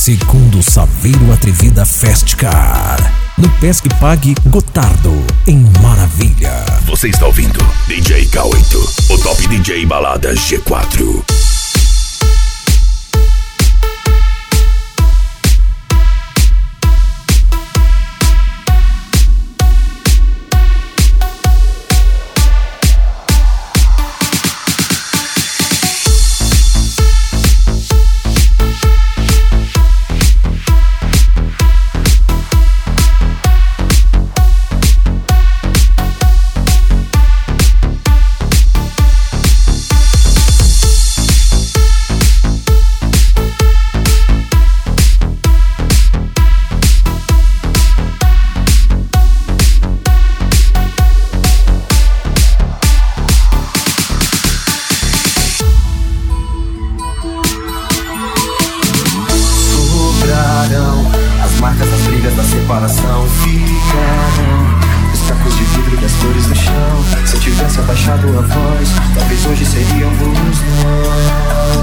Segundo Saveiro Atrevida Festcar. No Pesque Pague Gotardo, em Maravilha. Você está ouvindo DJ K8, o top DJ Balada G4. As marcas das brigas da separação ficaram, os cacos de vidro e as flores no chão. Se eu tivesse abaixado a voz, talvez hoje seríamos nós.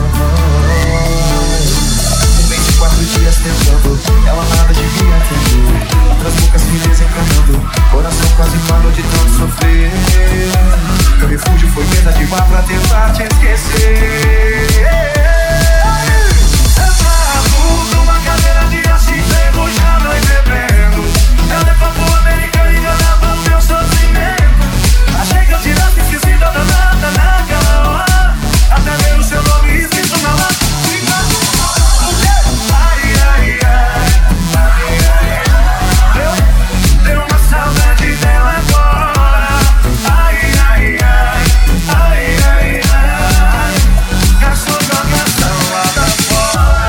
24 dias tentando, ela nada devia atender. Outras bocas me desencanando, coração quase parou de tanto sofrer. Meu refúgio foi mesa de bar pra tentar te esquecer. Numa cadeira de assista, enrojando e bebendo. Eu levanto o americano e olhava o meu sofrimento. Achei que eu tirasse esquecido da nada naquela hora. Até ver o seu nome escrito na lata. Ai, ai, ai. Deu uma saudade dela agora. Ai, ai, ai. Ai, ai, ai. Gastou jogação lá da fora.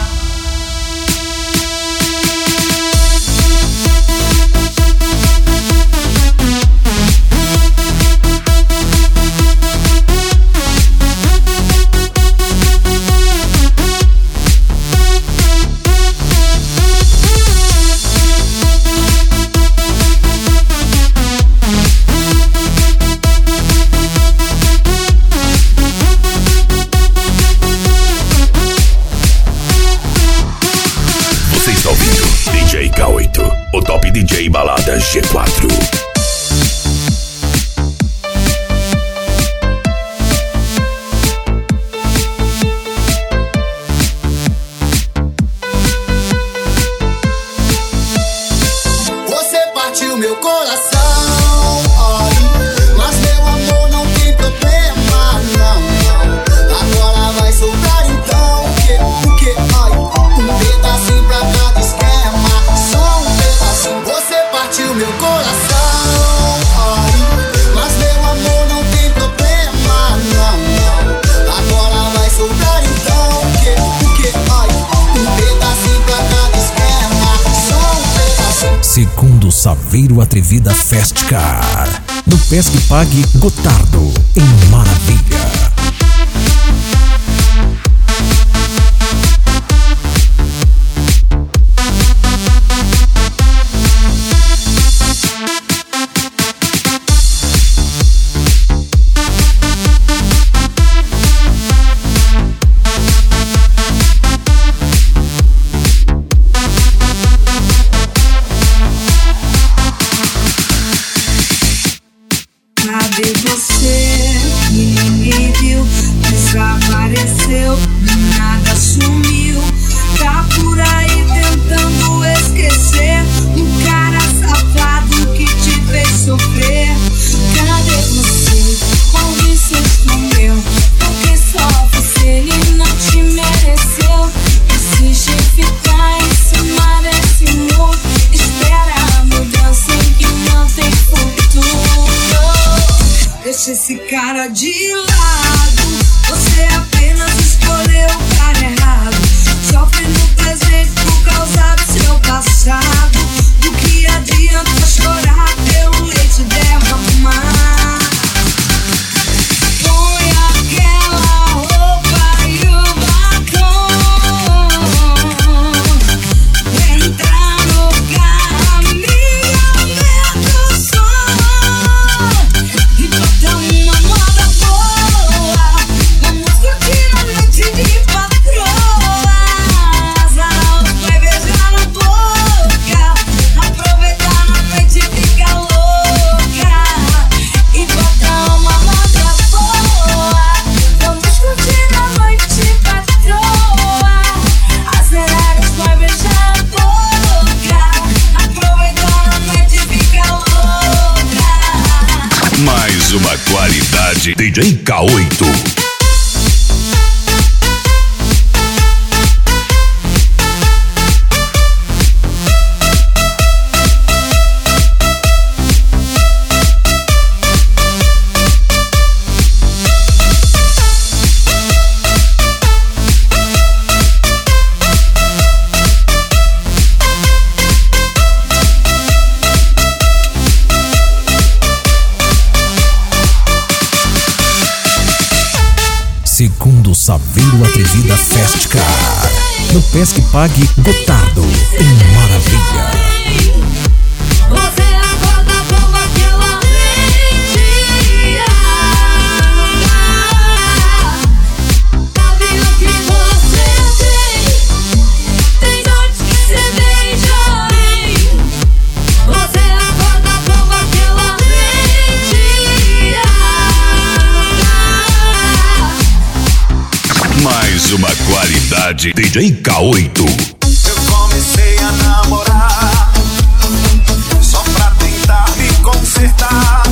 Você está ouvindo DJ K8, o top DJ Balada G4. Você partiu meu coração, ai, mas meu amor não tem problema, não, não. Agora vai sobrar então, o que, ai, um pedacinho pra cada esquema, só um pedacinho. Você partiu meu coração, ai, mas meu amor não tem problema, não, não. Agora vai sobrar então, o que, ai, um pedacinho pra cada esquema, só um pedacinho. Segundo Saveiro Atrevida Festcar. No Pesque Pague Gotardo, em Maravilha. Cadê você que me qualidade, DJ K8. Segundo Saveiro Atrevida Fast Car, no Pesque Pague Gotardo, em Maravilha. Você acorda com aquela mentira. Sabe o que você tem noites que você beija bem. Você acorda com aquela mentira. Mais uma qualidade, DJ K8. Eu comecei a namorar só pra tentar me consertar.